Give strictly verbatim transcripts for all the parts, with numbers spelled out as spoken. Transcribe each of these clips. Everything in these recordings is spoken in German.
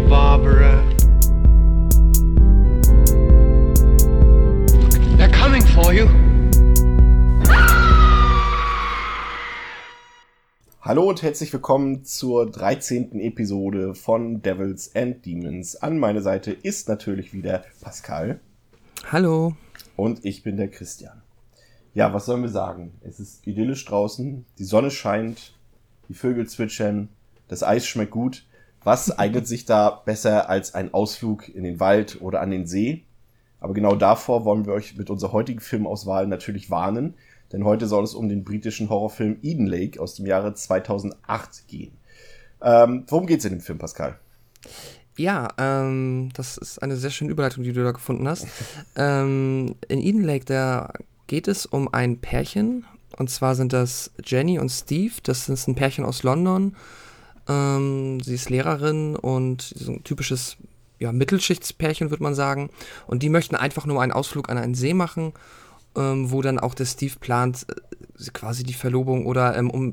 Barbara. They're coming for you. Hallo und herzlich willkommen zur dreizehnten Episode von Devils and Demons. An meiner Seite ist natürlich wieder Pascal. Hallo. Und ich bin der Christian. Ja, was sollen wir sagen? Es ist idyllisch draußen, die Sonne scheint, die Vögel zwitschern, das Eis schmeckt gut. Was eignet sich da besser als ein Ausflug in den Wald oder an den See? Aber genau davor wollen wir euch mit unserer heutigen Filmauswahl natürlich warnen. Denn heute soll es um den britischen Horrorfilm Eden Lake aus dem Jahre zweitausendacht gehen. Ähm, worum geht's in dem Film, Pascal? Ja, ähm, das ist eine sehr schöne Überleitung, die du da gefunden hast. ähm, in Eden Lake, da geht es um ein Pärchen. Und zwar sind das Jenny und Steve. Das ist ein Pärchen aus London. Ähm, sie ist Lehrerin und so ein typisches ja, Mittelschichtspärchen, würde man sagen. Und die möchten einfach nur einen Ausflug an einen See machen, ähm, wo dann auch der Steve plant, äh, quasi die Verlobung oder ähm, um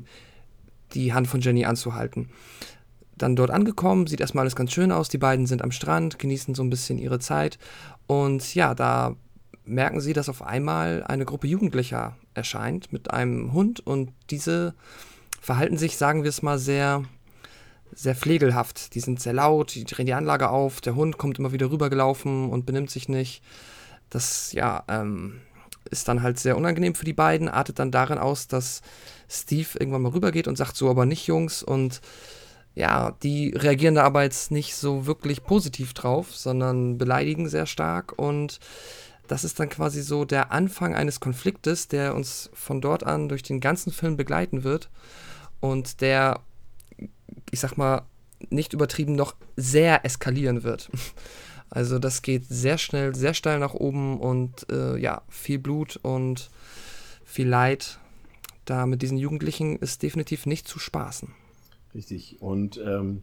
die Hand von Jenny anzuhalten. Dann dort angekommen, sieht erstmal alles ganz schön aus. Die beiden sind am Strand, genießen so ein bisschen ihre Zeit. Und ja, da merken sie, dass auf einmal eine Gruppe Jugendlicher erscheint mit einem Hund. Und diese verhalten sich, sagen wir es mal, sehr, sehr pflegelhaft. Die sind sehr laut, die drehen die Anlage auf. Der Hund kommt immer wieder rübergelaufen und benimmt sich nicht. Das, ja, ähm... ist dann halt sehr unangenehm für die beiden, artet dann darin aus, dass Steve irgendwann mal rübergeht und sagt, so aber nicht, Jungs. Und ja, die reagieren da aber jetzt nicht so wirklich positiv drauf, sondern beleidigen sehr stark. Und das ist dann quasi so der Anfang eines Konfliktes, der uns von dort an durch den ganzen Film begleiten wird. Und der, ich sag mal, nicht übertrieben noch sehr eskalieren wird. Also das geht sehr schnell, sehr steil nach oben und äh, ja, viel Blut und viel Leid. Da mit diesen Jugendlichen ist definitiv nicht zu spaßen. Richtig. Und ähm,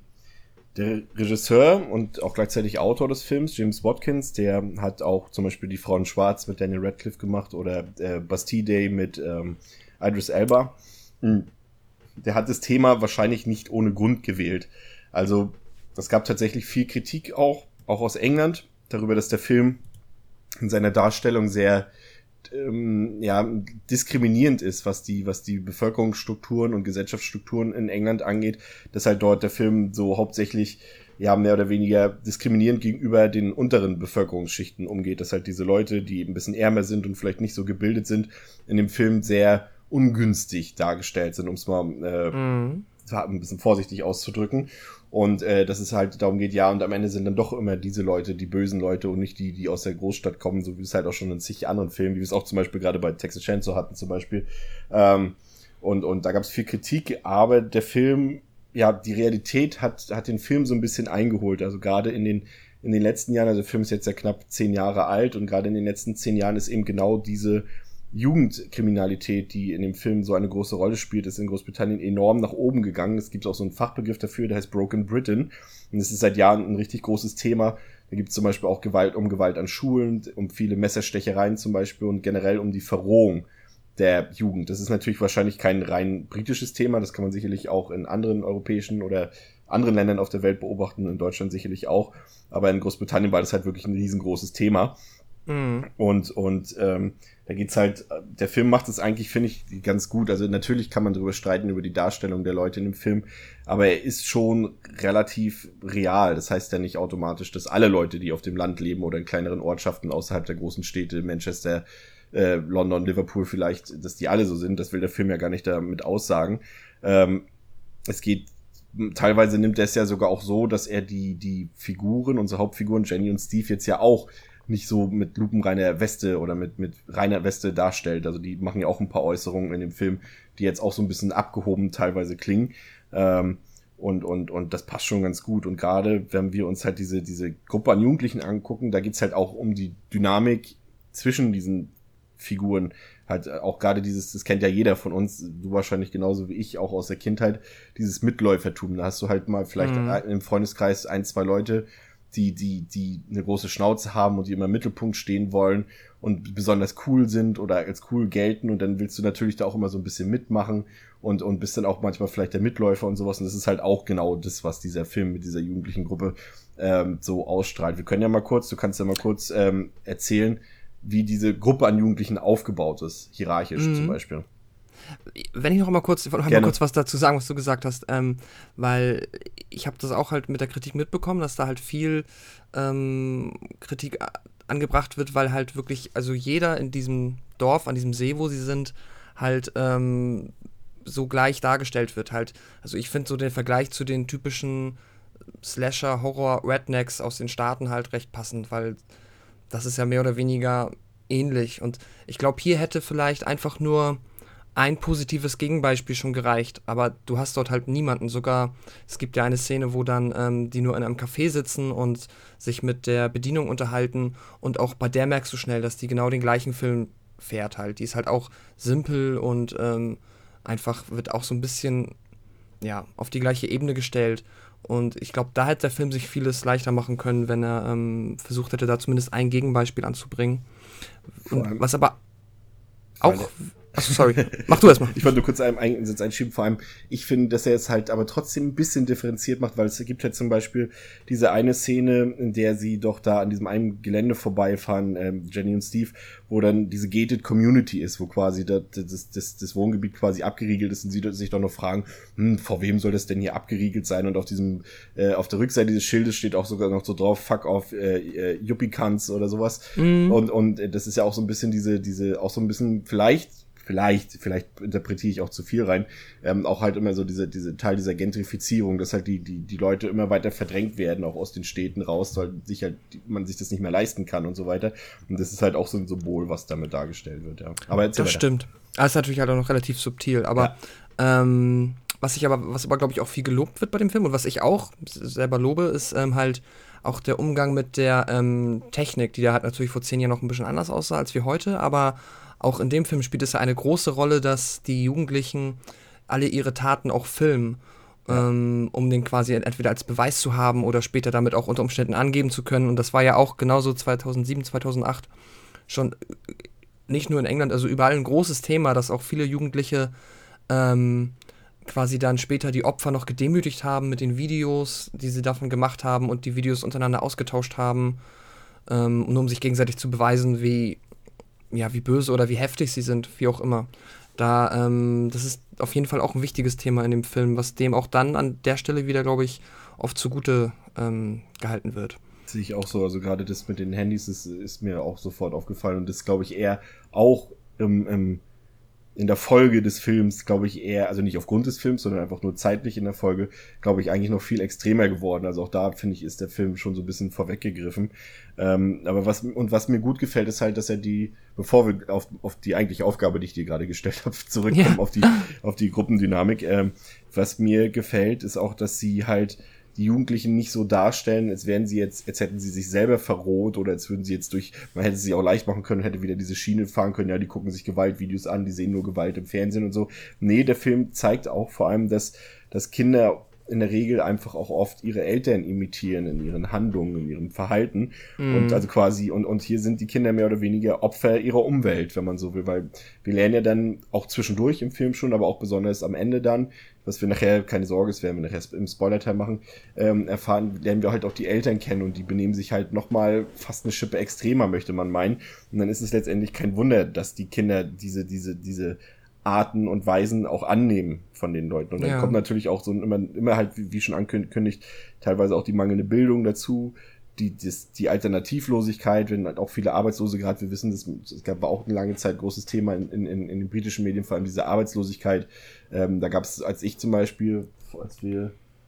der Regisseur und auch gleichzeitig Autor des Films, James Watkins, der hat auch zum Beispiel Die Frau in Schwarz mit Daniel Radcliffe gemacht oder äh, Bastille Day mit ähm, Idris Elba. Mhm. Der hat das Thema wahrscheinlich nicht ohne Grund gewählt. Also es gab tatsächlich viel Kritik auch, auch aus England, darüber, dass der Film in seiner Darstellung sehr ähm, ja, diskriminierend ist, was die, was die Bevölkerungsstrukturen und Gesellschaftsstrukturen in England angeht, dass halt dort der Film so hauptsächlich ja mehr oder weniger diskriminierend gegenüber den unteren Bevölkerungsschichten umgeht, dass halt diese Leute, die ein bisschen ärmer sind und vielleicht nicht so gebildet sind, in dem Film sehr ungünstig dargestellt sind, um es mal äh, mhm. ein bisschen vorsichtig auszudrücken. Und äh, dass es halt darum geht, ja, und am Ende sind dann doch immer diese Leute, die bösen Leute und nicht die, die aus der Großstadt kommen, so wie es halt auch schon in zig anderen Filmen, wie wir es auch zum Beispiel gerade bei Texas Chainsaw hatten zum Beispiel. Ähm, und, und da gab es viel Kritik, aber der Film, ja, die Realität hat, hat den Film so ein bisschen eingeholt. Also gerade in den, in den letzten Jahren, also der Film ist jetzt ja knapp zehn Jahre alt und gerade in den letzten zehn Jahren ist eben genau diese Jugendkriminalität, die in dem Film so eine große Rolle spielt, ist in Großbritannien enorm nach oben gegangen. Es gibt auch so einen Fachbegriff dafür, der heißt Broken Britain. Und es ist seit Jahren ein richtig großes Thema. Da gibt es zum Beispiel auch Gewalt um Gewalt an Schulen, um viele Messerstechereien zum Beispiel und generell um die Verrohung der Jugend. Das ist natürlich wahrscheinlich kein rein britisches Thema. Das kann man sicherlich auch in anderen europäischen oder anderen Ländern auf der Welt beobachten, in Deutschland sicherlich auch. Aber in Großbritannien war das halt wirklich ein riesengroßes Thema. Mhm. Und, und ähm, da geht's halt, der Film macht es eigentlich, finde ich, ganz gut. Also natürlich kann man darüber streiten, über die Darstellung der Leute in dem Film, aber er ist schon relativ real. Das heißt ja nicht automatisch, dass alle Leute, die auf dem Land leben oder in kleineren Ortschaften außerhalb der großen Städte, Manchester, äh, London, Liverpool vielleicht, dass die alle so sind. Das will der Film ja gar nicht damit aussagen. Ähm, es geht teilweise nimmt er es ja sogar auch so, dass er die, die Figuren, unsere Hauptfiguren, Jenny und Steve, jetzt ja auch nicht so mit lupenreiner Weste oder mit, mit reiner Weste darstellt. Also die machen ja auch ein paar Äußerungen in dem Film, die jetzt auch so ein bisschen abgehoben teilweise klingen. Ähm, und, und, und das passt schon ganz gut. Und gerade, wenn wir uns halt diese, diese Gruppe an Jugendlichen angucken, da geht's halt auch um die Dynamik zwischen diesen Figuren. Halt auch gerade dieses, das kennt ja jeder von uns, du wahrscheinlich genauso wie ich, auch aus der Kindheit, dieses Mitläufertum. Da hast du halt mal vielleicht mhm. im Freundeskreis ein, zwei Leute, die, die, die eine große Schnauze haben und die immer im Mittelpunkt stehen wollen und besonders cool sind oder als cool gelten und dann willst du natürlich da auch immer so ein bisschen mitmachen und, und bist dann auch manchmal vielleicht der Mitläufer und sowas und das ist halt auch genau das, was dieser Film mit dieser jugendlichen Gruppe ähm, so ausstrahlt. Wir können ja mal kurz, du kannst ja mal kurz ähm, erzählen, wie diese Gruppe an Jugendlichen aufgebaut ist, hierarchisch mhm. zum Beispiel. Wenn ich noch mal kurz, ich wollte noch mal kurz was dazu sagen, was du gesagt hast, ähm, weil ich habe das auch halt mit der Kritik mitbekommen, dass da halt viel ähm, Kritik a- angebracht wird, weil halt wirklich, also jeder in diesem Dorf, an diesem See, wo sie sind, halt ähm, so gleich dargestellt wird halt. Also ich finde so den Vergleich zu den typischen Slasher-Horror-Rednecks aus den Staaten halt recht passend, weil das ist ja mehr oder weniger ähnlich und ich glaube, hier hätte vielleicht einfach nur ein positives Gegenbeispiel schon gereicht, aber du hast dort halt niemanden. Sogar, es gibt ja eine Szene, wo dann ähm, die nur in einem Café sitzen und sich mit der Bedienung unterhalten und auch bei der merkst du schnell, dass die genau den gleichen Film fährt halt. Die ist halt auch simpel und ähm, einfach wird auch so ein bisschen ja, auf die gleiche Ebene gestellt. Und ich glaube, da hätte der Film sich vieles leichter machen können, wenn er ähm, versucht hätte, da zumindest ein Gegenbeispiel anzubringen. Und was aber auch... Achso, sorry. Mach du erstmal. Ich wollte nur kurz einen Einsatz einschieben. Vor allem, ich finde, dass er es halt aber trotzdem ein bisschen differenziert macht, weil es gibt ja zum Beispiel diese eine Szene, in der sie doch da an diesem einen Gelände vorbeifahren, ähm, Jenny und Steve, wo dann diese gated Community ist, wo quasi das, das, das, das Wohngebiet quasi abgeriegelt ist und sie sich doch noch fragen, hm, vor wem soll das denn hier abgeriegelt sein? Und auf diesem, äh, auf der Rückseite dieses Schildes steht auch sogar noch so drauf, fuck off, äh, äh, Yuppie-Cunts oder sowas. Mhm. Und, und äh, das ist ja auch so ein bisschen diese, diese, auch so ein bisschen vielleicht Vielleicht, vielleicht interpretiere ich auch zu viel rein, ähm, auch halt immer so diese, diese Teil dieser Gentrifizierung, dass halt die, die, die Leute immer weiter verdrängt werden, auch aus den Städten raus, weil sich halt, man sich das nicht mehr leisten kann und so weiter. Und das ist halt auch so ein Symbol, was damit dargestellt wird, ja. Aber das weiter. Stimmt. Das ist natürlich halt auch noch relativ subtil, aber, ja. ähm, was ich aber, was aber, glaube ich, auch viel gelobt wird bei dem Film und was ich auch selber lobe, ist ähm, halt auch der Umgang mit der ähm, Technik, die da halt natürlich vor zehn Jahren noch ein bisschen anders aussah als wie heute, aber auch in dem Film spielt es ja eine große Rolle, dass die Jugendlichen alle ihre Taten auch filmen, ja. ähm, um den quasi entweder als Beweis zu haben oder später damit auch unter Umständen angeben zu können. Und das war ja auch genauso zweitausendsieben, zweitausendacht schon nicht nur in England, also überall ein großes Thema, dass auch viele Jugendliche ähm, quasi dann später die Opfer noch gedemütigt haben mit den Videos, die sie davon gemacht haben und die Videos untereinander ausgetauscht haben, ähm, nur um sich gegenseitig zu beweisen, wie ja, wie böse oder wie heftig sie sind, wie auch immer. Da, ähm, das ist auf jeden Fall auch ein wichtiges Thema in dem Film, was dem auch dann an der Stelle wieder, glaube ich, oft zugute ähm, gehalten wird. Sehe ich auch so, also gerade das mit den Handys ist, ist mir auch sofort aufgefallen und das glaube ich eher auch im, im in der Folge des Films, glaube ich, eher, also nicht aufgrund des Films, sondern einfach nur zeitlich in der Folge, glaube ich, eigentlich noch viel extremer geworden. Also auch da, finde ich, ist der Film schon so ein bisschen vorweggegriffen. Ähm, aber was, und was mir gut gefällt, ist halt, dass er die, bevor wir auf, auf die eigentliche Aufgabe, die ich dir gerade gestellt habe, zurückkommen, ja. auf die, auf die Gruppendynamik, ähm, was mir gefällt, ist auch, dass sie halt die Jugendlichen nicht so darstellen, als wären sie jetzt, als hätten sie sich selber verroht oder als würden sie jetzt durch, man hätte sie auch leicht machen können, hätte wieder diese Schiene fahren können, ja, die gucken sich Gewaltvideos an, die sehen nur Gewalt im Fernsehen und so. Nee, der Film zeigt auch vor allem, dass, dass Kinder in der Regel einfach auch oft ihre Eltern imitieren in ihren Handlungen, in ihrem Verhalten. Mm. Und also quasi, und, und hier sind die Kinder mehr oder weniger Opfer ihrer Umwelt, wenn man so will, weil wir lernen ja dann auch zwischendurch im Film schon, aber auch besonders am Ende dann, was wir nachher, keine Sorge, das werden wir nachher im Spoiler-Teil machen, ähm, erfahren, lernen wir halt auch die Eltern kennen und die benehmen sich halt nochmal fast eine Schippe extremer, möchte man meinen. Und dann ist es letztendlich kein Wunder, dass die Kinder diese, diese, diese Arten und Weisen auch annehmen von den Leuten. Und dann ja. kommt natürlich auch so immer, immer halt, wie, wie schon angekündigt, teilweise auch die mangelnde Bildung dazu, die, das, die Alternativlosigkeit, wenn halt auch viele Arbeitslose, gerade wir wissen, das, es gab war auch eine lange Zeit großes Thema in, in, in den britischen Medien, vor allem diese Arbeitslosigkeit. Ähm, da gab es, als ich zum Beispiel, als wir,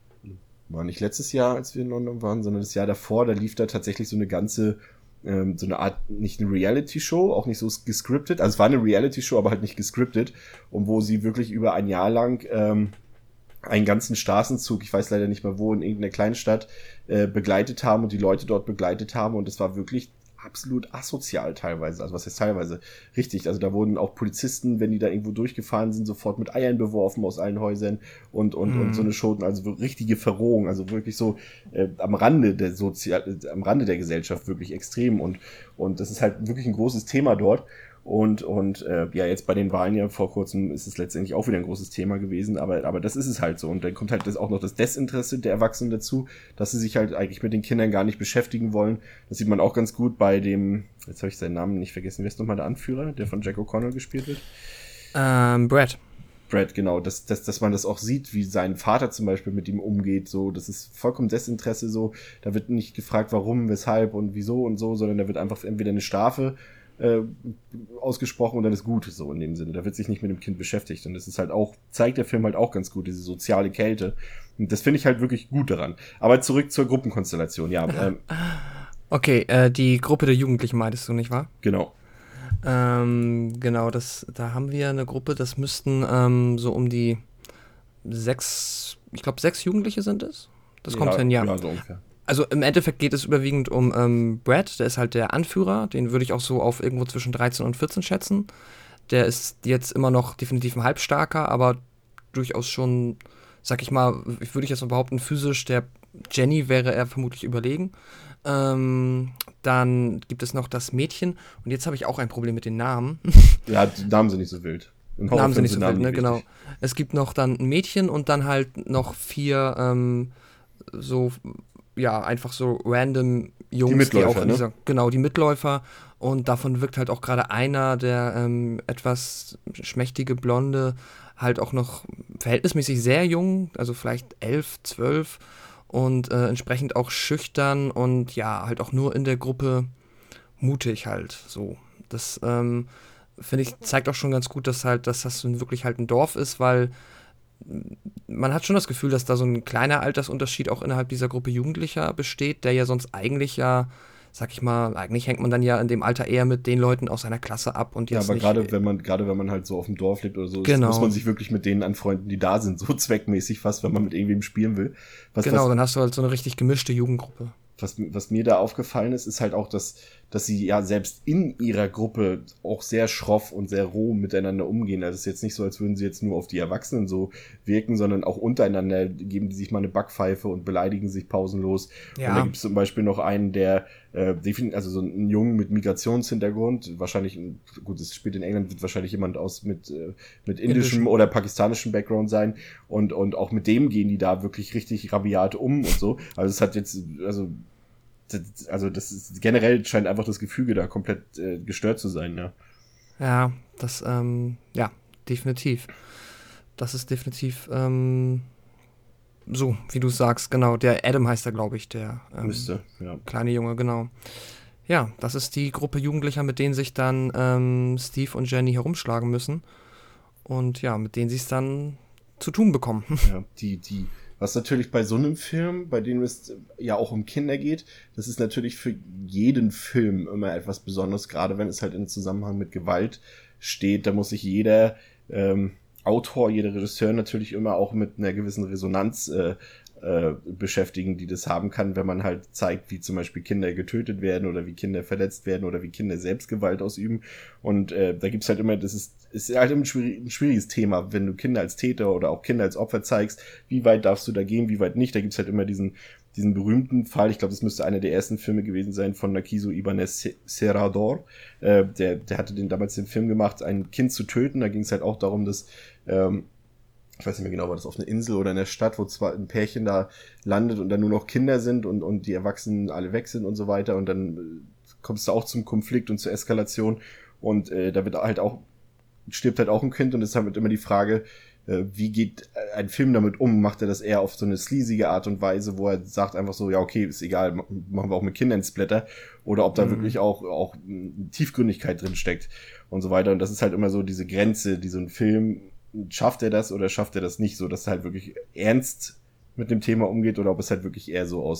war nicht letztes Jahr, als wir in London waren, sondern das Jahr davor, da lief da tatsächlich so eine ganze so eine Art, nicht eine Reality-Show, auch nicht so gescriptet, also es war eine Reality-Show, aber halt nicht gescriptet, und wo sie wirklich über ein Jahr lang ähm, einen ganzen Straßenzug, ich weiß leider nicht mehr wo, in irgendeiner kleinen Stadt äh, begleitet haben und die Leute dort begleitet haben, und es war wirklich absolut asozial teilweise. Also was heißt teilweise? Richtig, also da wurden auch Polizisten, wenn die da irgendwo durchgefahren sind, sofort mit Eiern beworfen aus allen Häusern und und mhm. und so eine Schoten, also richtige Verrohung, also wirklich so äh, am Rande der Sozial am Rande der Gesellschaft wirklich extrem und und das ist halt wirklich ein großes Thema dort. Und, und äh, ja, jetzt bei den Wahlen ja vor kurzem ist es letztendlich auch wieder ein großes Thema gewesen, aber, aber das ist es halt so. Und dann kommt halt das auch noch das Desinteresse der Erwachsenen dazu, dass sie sich halt eigentlich mit den Kindern gar nicht beschäftigen wollen. Das sieht man auch ganz gut bei dem, jetzt habe ich seinen Namen nicht vergessen, wer ist nochmal der Anführer, der von Jack O'Connell gespielt wird? Ähm, Brad. Brad, genau, dass, dass, dass man das auch sieht, wie sein Vater zum Beispiel mit ihm umgeht, so, das ist vollkommen Desinteresse, so, da wird nicht gefragt, warum, weshalb und wieso und so, sondern da wird einfach entweder eine Strafe Äh, ausgesprochen und dann ist gut, so in dem Sinne. Da wird sich nicht mit dem Kind beschäftigt und das ist halt auch, zeigt der Film halt auch ganz gut, diese soziale Kälte und das finde ich halt wirklich gut daran. Aber zurück zur Gruppenkonstellation, ja. Ähm, okay, äh, die Gruppe der Jugendlichen meintest du, nicht wahr? Genau. Ähm, genau, das, da haben wir eine Gruppe, das müssten ähm, so um die sechs, ich glaube sechs Jugendliche sind es? Das Ja, kommt hin, ja. Ja, so ungefähr. Also im Endeffekt geht es überwiegend um ähm, Brad, der ist halt der Anführer, den würde ich auch so auf irgendwo zwischen dreizehn und vierzehn schätzen. Der ist jetzt immer noch definitiv ein Halbstarker, aber durchaus schon, sag ich mal, würde ich jetzt mal behaupten, physisch, der Jenny wäre er vermutlich überlegen. Ähm, dann gibt es noch das Mädchen und jetzt habe ich auch ein Problem mit den Namen. Ja, die Namen sind nicht so wild. Namen sind nicht so wild, ne, genau. Es gibt noch dann ein Mädchen und dann halt noch vier ähm, so... ja, einfach so random Jungs, die, Mitläufer, die auch in dieser, ne? Genau, die Mitläufer und davon wirkt halt auch gerade einer, der ähm, etwas schmächtige Blonde, halt auch noch verhältnismäßig sehr jung, also vielleicht elf, zwölf und äh, entsprechend auch schüchtern und ja, halt auch nur in der Gruppe mutig halt, so. Das, ähm, finde ich, zeigt auch schon ganz gut, dass halt, dass das wirklich halt ein Dorf ist, weil man hat schon das Gefühl, dass da so ein kleiner Altersunterschied auch innerhalb dieser Gruppe Jugendlicher besteht, der ja sonst eigentlich ja, sag ich mal, eigentlich hängt man dann ja in dem Alter eher mit den Leuten aus seiner Klasse ab und jetzt ja, aber nicht, gerade wenn man gerade wenn man halt so auf dem Dorf lebt oder so, genau. muss man sich wirklich mit denen anfreunden, die da sind, so zweckmäßig fast, wenn man mit irgendwem spielen will. Was, genau, was, dann hast du halt so eine richtig gemischte Jugendgruppe. Was, was mir da aufgefallen ist, ist halt auch, dass, dass sie ja selbst in ihrer Gruppe auch sehr schroff und sehr roh miteinander umgehen. Also es ist jetzt nicht so, als würden sie jetzt nur auf die Erwachsenen so wirken, sondern auch untereinander geben die sich mal eine Backpfeife und beleidigen sich pausenlos. Ja. Und da gibt es zum Beispiel noch einen, der, äh, also so einen Jungen mit Migrationshintergrund, wahrscheinlich, gut, es spielt in England, wird wahrscheinlich jemand aus mit, äh, mit indischem Indischen. oder pakistanischem Background sein. Und, und auch mit dem gehen die da wirklich richtig rabiat um und so. Also es hat jetzt, also Also das ist, generell scheint einfach das Gefüge da komplett äh, gestört zu sein, ja. Ja, das, ähm, ja, definitiv. Das ist definitiv ähm, so, wie du sagst, genau. Der Adam heißt er, glaube ich, der ähm, Müsste, ja. kleine Junge, genau. Ja, das ist die Gruppe Jugendlicher, mit denen sich dann ähm, Steve und Jenny herumschlagen müssen. Und ja, mit denen sie es dann zu tun bekommen. Ja, die, die Was natürlich bei so einem Film, bei dem es ja auch um Kinder geht, das ist natürlich für jeden Film immer etwas Besonderes, gerade wenn es halt in Zusammenhang mit Gewalt steht. Da muss sich jeder ähm, Autor, jeder Regisseur natürlich immer auch mit einer gewissen Resonanz äh, äh, beschäftigen, die das haben kann, wenn man halt zeigt, wie zum Beispiel Kinder getötet werden oder wie Kinder verletzt werden oder wie Kinder selbst Gewalt ausüben. Und äh, da gibt's halt immer, das ist, ist halt immer ein, schwierig, ein schwieriges Thema, wenn du Kinder als Täter oder auch Kinder als Opfer zeigst, wie weit darfst du da gehen, wie weit nicht. Da gibt's halt immer diesen diesen berühmten Fall, ich glaube, das müsste einer der ersten Filme gewesen sein von Narciso Ibáñez Serrador. Äh, der, der hatte den damals den Film gemacht, ein Kind zu töten. Da ging es halt auch darum, dass ähm, ich weiß nicht mehr genau, war das auf einer Insel oder in der Stadt, wo zwar ein Pärchen da landet und dann nur noch Kinder sind und, und die Erwachsenen alle weg sind und so weiter und dann äh, kommst du auch zum Konflikt und zur Eskalation und äh, da wird halt auch, stirbt halt auch ein Kind und deshalb wird immer die Frage, äh, wie geht ein Film damit um? Macht er das eher auf so eine sleazige Art und Weise, wo er sagt einfach so, ja okay, ist egal, machen wir auch mit Kindern Splatter oder ob da mhm. wirklich auch, auch Tiefgründigkeit drin steckt und so weiter und das ist halt immer so diese Grenze, die so ein Film schafft er das oder schafft er das nicht, so dass er halt wirklich ernst mit dem Thema umgeht oder ob es halt wirklich eher so aus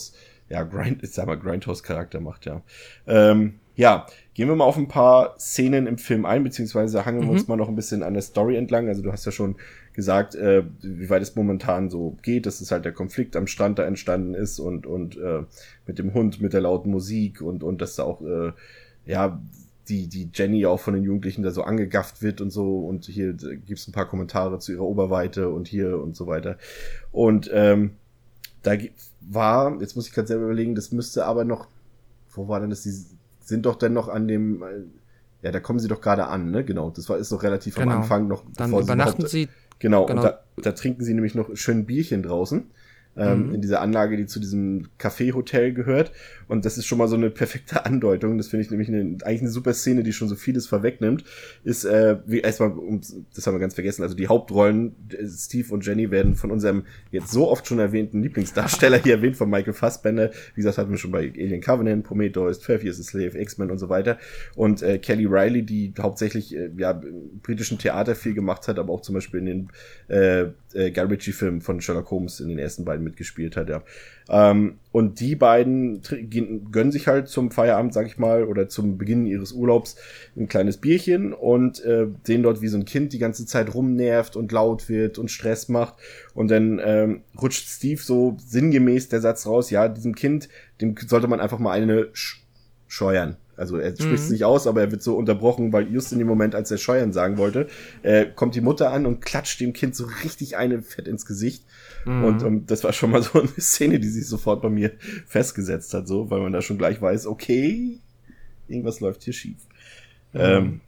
ja, Grind, ich sag mal, Grindhouse-Charakter macht, ja. Ähm, ja, gehen wir mal auf ein paar Szenen im Film ein, beziehungsweise hangeln wir Mhm. uns mal noch ein bisschen an der Story entlang. Also du hast ja schon gesagt, äh, wie weit es momentan so geht, dass es halt der Konflikt am Strand da entstanden ist und und äh, mit dem Hund, mit der lauten Musik und und dass da auch, äh, ja, die die Jenny auch von den Jugendlichen da so angegafft wird und so und hier gibt's ein paar Kommentare zu ihrer Oberweite und hier und so weiter. Und ähm, da war, jetzt muss ich gerade selber überlegen, das müsste aber noch, wo war denn das, die sind doch dann noch an dem, ja, da kommen sie doch gerade an, ne, genau, das war, ist doch relativ Genau. am Anfang noch, Dann bevor übernachten überhaupt, sie. genau, genau. und da, da trinken sie nämlich noch schön ein Bierchen draußen, ähm, Mhm. in dieser Anlage, die zu diesem Café-Hotel gehört. Und das ist schon mal so eine perfekte Andeutung. Das finde ich nämlich eine, eigentlich eine super Szene, die schon so vieles vorwegnimmt. Ist, äh, wie erstmal, um, das haben wir ganz vergessen, also die Hauptrollen, Steve und Jenny, werden von unserem jetzt so oft schon erwähnten Lieblingsdarsteller hier erwähnt, von Michael Fassbender. Wie gesagt, hatten wir schon bei Alien Covenant, Prometheus, zwölf Years a Slave, X-Men und so weiter. Und äh, Kelly Reilly, die hauptsächlich äh, ja, im britischen Theater viel gemacht hat, aber auch zum Beispiel in den äh, äh, Guy Ritchie-Filmen von Sherlock Holmes in den ersten beiden mitgespielt hat, ja. Ähm, und die beiden tr- gönnen sich halt zum Feierabend, sag ich mal, oder zum Beginn ihres Urlaubs ein kleines Bierchen und äh, sehen dort, wie so ein Kind die ganze Zeit rumnervt und laut wird und Stress macht. Und dann ähm, rutscht Steve so sinngemäß der Satz raus, ja, diesem Kind, dem sollte man einfach mal eine sch- scheuern. Also er spricht es Mhm. nicht aus, aber er wird so unterbrochen, weil just in dem Moment, als er scheuern sagen wollte, äh, kommt die Mutter an und klatscht dem Kind so richtig eine fett ins Gesicht. Mhm. Und um, das war schon mal so eine Szene, die sich sofort bei mir festgesetzt hat, so, weil man da schon gleich weiß, okay, irgendwas läuft hier schief. Mhm. Ähm,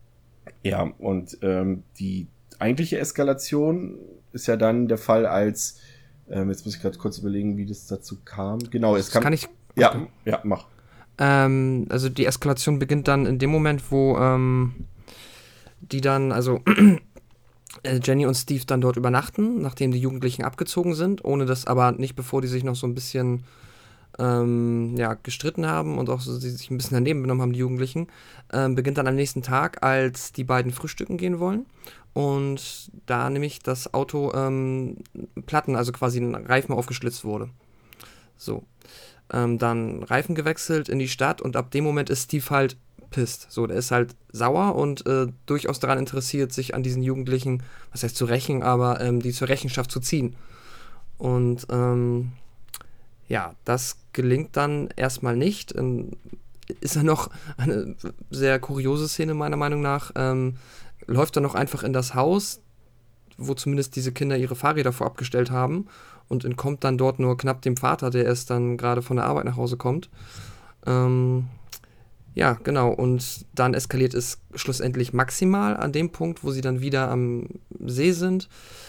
ja, und ähm, die eigentliche Eskalation ist ja dann der Fall, als, ähm, jetzt muss ich gerade kurz überlegen, wie das dazu kam. Genau, es Das kam. kann ich. Ja, Okay. ja, mach. Ähm, also die Eskalation beginnt dann in dem Moment, wo ähm, die dann, also äh, Jenny und Steve dann dort übernachten, nachdem die Jugendlichen abgezogen sind, ohne das aber nicht, bevor die sich noch so ein bisschen ähm, ja, gestritten haben und auch so, sie sich ein bisschen daneben benommen haben, die Jugendlichen, ähm, beginnt dann am nächsten Tag, als die beiden frühstücken gehen wollen und da nämlich das Auto ähm, Platten, also quasi ein Reifen aufgeschlitzt wurde. So. Ähm, dann Reifen gewechselt in die Stadt und ab dem Moment ist Steve halt pisst. So, der ist halt sauer und äh, durchaus daran interessiert, sich an diesen Jugendlichen, was heißt zu rächen, aber ähm, die zur Rechenschaft zu ziehen. Und ähm, ja, das gelingt dann erstmal nicht. Ähm, ist dann noch eine sehr kuriose Szene meiner Meinung nach. Ähm, läuft dann noch einfach in das Haus, wo zumindest diese Kinder ihre Fahrräder vorab gestellt haben und entkommt dann dort nur knapp dem Vater, der erst dann gerade von der Arbeit nach Hause kommt. Ähm, ja, genau. Und dann eskaliert es schlussendlich maximal an dem Punkt, wo sie dann wieder am See sind.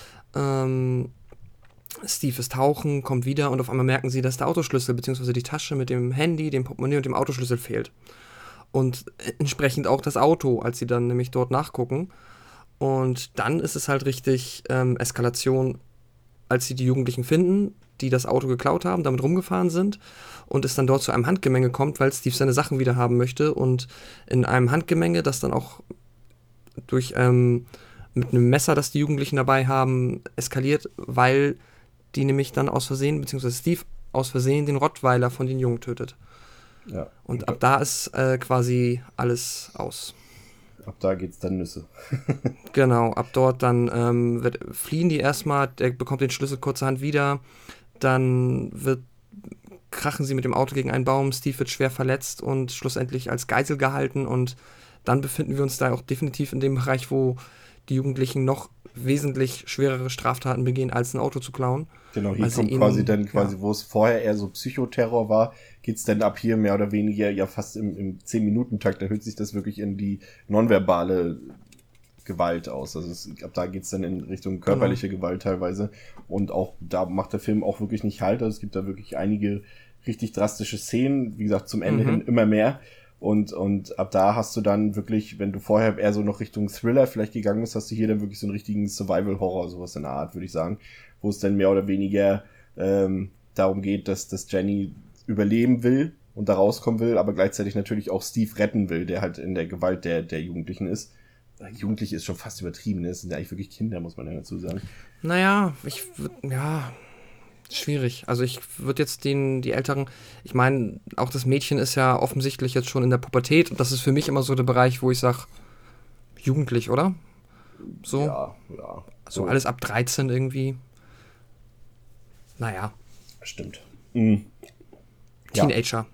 Ähm, Steve ist tauchen, kommt wieder und auf einmal merken sie, dass der Autoschlüssel bzw. die Tasche mit dem Handy, dem Portemonnaie und dem Autoschlüssel fehlt. Und entsprechend auch das Auto, als sie dann nämlich dort nachgucken. Und dann ist es halt richtig ähm, Eskalation, als sie die Jugendlichen finden, die das Auto geklaut haben, damit rumgefahren sind und es dann dort zu einem Handgemenge kommt, weil Steve seine Sachen wieder haben möchte und in einem Handgemenge, das dann auch durch ähm, mit einem Messer, das die Jugendlichen dabei haben, eskaliert, weil die nämlich dann aus Versehen, beziehungsweise Steve aus Versehen den Rottweiler von den Jungen tötet. Ja. Und ab da ist äh, quasi alles aus. Ab da geht's dann Nüsse. Genau, ab dort dann ähm, wird, fliehen die erstmal, der bekommt den Schlüssel kurzerhand wieder, dann wird, krachen sie mit dem Auto gegen einen Baum, Steve wird schwer verletzt und schlussendlich als Geisel gehalten und dann befinden wir uns da auch definitiv in dem Bereich, wo die Jugendlichen noch wesentlich schwerere Straftaten begehen, als ein Auto zu klauen. Genau, hier Weil sie kommt ihn- quasi dann quasi, ja. wo es vorher eher so Psychoterror war, geht's dann ab hier mehr oder weniger ja fast im, im zehn-Minuten-Takt, da hört sich das wirklich in die nonverbale Gewalt aus. Also es, ab da geht's dann in Richtung körperliche Gewalt teilweise. Und auch da macht der Film auch wirklich nicht Halt. Also es gibt da wirklich einige richtig drastische Szenen. Wie gesagt, zum Ende Mhm. hin immer mehr. Und, und ab da hast du dann wirklich, wenn du vorher eher so noch Richtung Thriller vielleicht gegangen bist, hast du hier dann wirklich so einen richtigen Survival-Horror, sowas in der Art, würde ich sagen. Wo es dann mehr oder weniger ähm, darum geht, dass, dass Jenny überleben will und da rauskommen will, aber gleichzeitig natürlich auch Steve retten will, der halt in der Gewalt der, der Jugendlichen ist. Jugendliche ist schon fast übertrieben, ne? Das sind ja eigentlich wirklich Kinder, muss man ja dazu sagen. Naja, ich würd, ja, Schwierig. Also ich würde jetzt den, die Älteren, ich meine, auch das Mädchen ist ja offensichtlich jetzt schon in der Pubertät und das ist für mich immer so der Bereich, wo ich sage, jugendlich, oder? So, Ja, ja. so alles ab dreizehn irgendwie. Naja, Stimmt. Mhm. Teenager.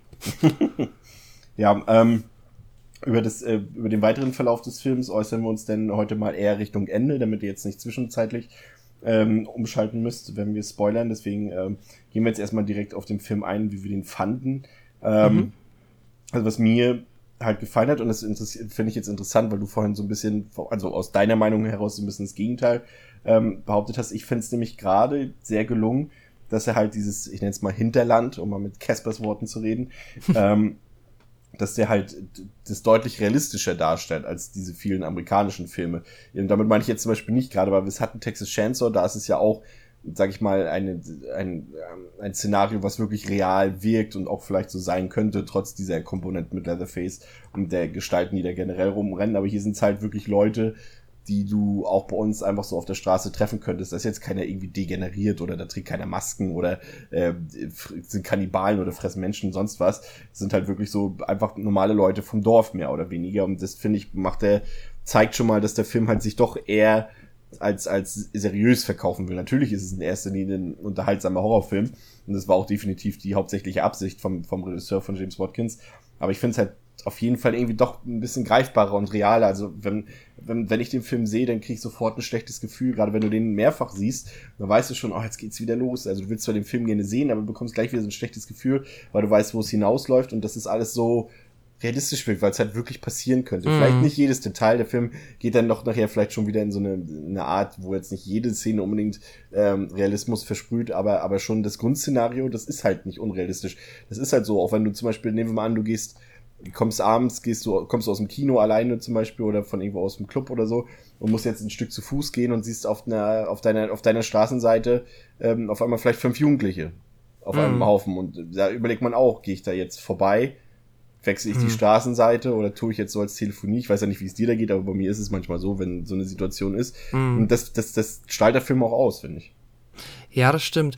Ja, ähm, über, das, äh, über den weiteren Verlauf des Films äußern wir uns denn heute mal eher Richtung Ende, damit ihr jetzt nicht zwischenzeitlich ähm, umschalten müsst, wenn wir spoilern. Deswegen ähm, gehen wir jetzt erstmal direkt auf den Film ein, wie wir den fanden. Ähm, mhm. Also was mir halt gefallen hat, und das finde ich jetzt interessant, weil du vorhin so ein bisschen, also aus deiner Meinung heraus so ein bisschen das Gegenteil ähm, behauptet hast. Ich finde es nämlich gerade sehr gelungen, dass er halt dieses, ich nenne es mal Hinterland, um mal mit Caspers Worten zu reden, ähm, dass der halt das deutlich realistischer darstellt als diese vielen amerikanischen Filme. Und damit meine ich jetzt zum Beispiel nicht gerade, weil wir es hatten Texas Chainsaw, da ist es ja auch, sag ich mal, eine, ein, ein Szenario, was wirklich real wirkt und auch vielleicht so sein könnte, trotz dieser Komponenten mit Leatherface und der Gestalten, die da generell rumrennen. Aber hier sind es halt wirklich Leute, die du auch bei uns einfach so auf der Straße treffen könntest. Da ist jetzt keiner irgendwie degeneriert oder da trägt keiner Masken oder äh, sind Kannibalen oder fressen Menschen, sonst was. Das sind halt wirklich so einfach normale Leute vom Dorf, mehr oder weniger. Und das, finde ich, macht der, zeigt schon mal, dass der Film halt sich doch eher als als seriös verkaufen will. Natürlich ist es in erster Linie ein unterhaltsamer Horrorfilm. Und das war auch definitiv die hauptsächliche Absicht vom, vom Regisseur von James Watkins. Aber ich finde es halt auf jeden Fall irgendwie doch ein bisschen greifbarer und realer. Also wenn, wenn, wenn ich den Film sehe, dann kriege ich sofort ein schlechtes Gefühl. Gerade wenn du den mehrfach siehst, dann weißt du schon, oh, jetzt geht's wieder los. Also du willst zwar den Film gerne sehen, aber du bekommst gleich wieder so ein schlechtes Gefühl, weil du weißt, wo es hinausläuft. Und das ist alles so realistisch wirkt, weil es halt wirklich passieren könnte. Mhm. Vielleicht nicht jedes Detail. Der Film geht dann doch nachher vielleicht schon wieder in so eine, eine Art, wo jetzt nicht jede Szene unbedingt ähm, Realismus versprüht, aber aber schon das Grundszenario, das ist halt nicht unrealistisch. Das ist halt so, auch wenn du zum Beispiel, nehmen wir mal an, du gehst kommst abends, gehst du, kommst du aus dem Kino alleine zum Beispiel oder von irgendwo aus dem Club oder so und musst jetzt ein Stück zu Fuß gehen und siehst auf einer, auf deiner, auf deiner Straßenseite ähm, auf einmal vielleicht fünf Jugendliche auf mhm. einem Haufen und da überlegt man auch, gehe ich da jetzt vorbei, wechsle ich mhm. die Straßenseite oder tue ich jetzt so als Telefonie? Ich weiß ja nicht, wie es dir da geht, aber bei mir ist es manchmal so, wenn so eine Situation ist. Mhm. Und das, das, das strahlt der Film auch aus, finde ich. Ja, das stimmt.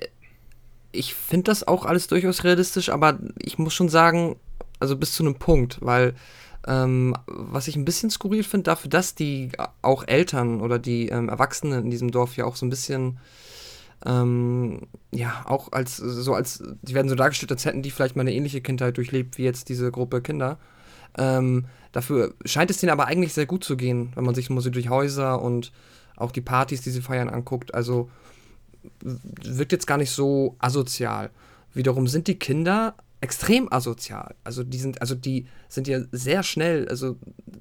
Ich finde das auch alles durchaus realistisch, aber ich muss schon sagen, also bis zu einem Punkt, weil ähm, was ich ein bisschen skurril finde, dafür, dass die auch Eltern oder die ähm, Erwachsenen in diesem Dorf ja auch so ein bisschen ähm, ja, auch als so als, die werden so dargestellt, als hätten die vielleicht mal eine ähnliche Kindheit durchlebt, wie jetzt diese Gruppe Kinder. Ähm, dafür scheint es denen aber eigentlich sehr gut zu gehen, wenn man sich mal so durch Häuser und auch die Partys, die sie feiern, anguckt. Also wirkt jetzt gar nicht so asozial. Wiederum sind die Kinder extrem asozial. Also die sind, also die sind ja sehr schnell, also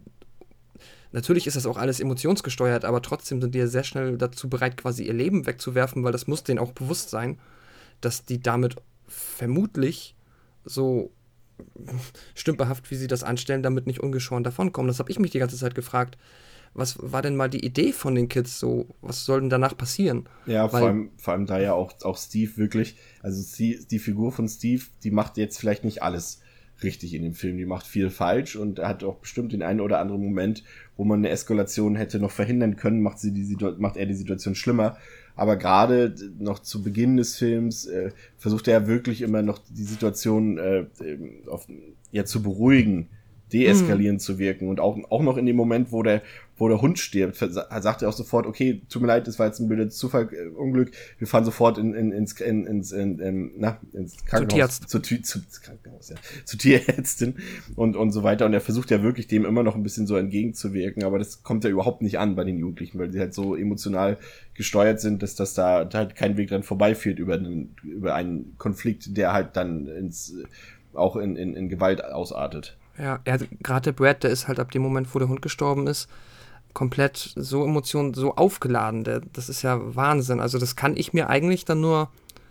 natürlich ist das auch alles emotionsgesteuert, aber trotzdem sind die ja sehr schnell dazu bereit, quasi ihr Leben wegzuwerfen, weil das muss denen auch bewusst sein, dass die damit vermutlich so stümperhaft, wie sie das anstellen, damit nicht ungeschoren davonkommen. Das habe ich mich die ganze Zeit gefragt. Was war denn mal die Idee von den Kids so? Was soll denn danach passieren? Ja, vor Weil, allem, vor allem da ja auch, auch Steve wirklich, also die, die Figur von Steve, die macht jetzt vielleicht nicht alles richtig in dem Film. Die macht viel falsch und hat auch bestimmt den einen oder anderen Moment, wo man eine Eskalation hätte noch verhindern können, macht sie die Situ- macht er die Situation schlimmer. Aber gerade noch zu Beginn des Films äh, versucht er wirklich immer noch die Situation äh, auf, ja, zu beruhigen, deeskalierend mhm. zu wirken. Und auch, auch noch in dem Moment, wo der, wo der Hund stirbt, sagt er auch sofort, okay, tut mir leid, das war jetzt ein blödes Zufall, äh, Unglück, wir fahren sofort in, in, ins, in, ins, in, in, na, ins Krankenhaus. Zu Tierarzt. Zu, zu, zu, Krankenhaus, ja. Zu Tierärztin und, und so weiter. Und er versucht ja wirklich dem immer noch ein bisschen so entgegenzuwirken, aber das kommt ja überhaupt nicht an bei den Jugendlichen, weil die halt so emotional gesteuert sind, dass das da halt kein Weg dran vorbeiführt über einen, über einen Konflikt, der halt dann ins, auch in, in, in Gewalt ausartet. Ja, er, gerade der Brad, der ist halt ab dem Moment, wo der Hund gestorben ist, komplett so Emotionen, so aufgeladen. Der, das ist ja Wahnsinn. Also das kann ich mir eigentlich dann nur,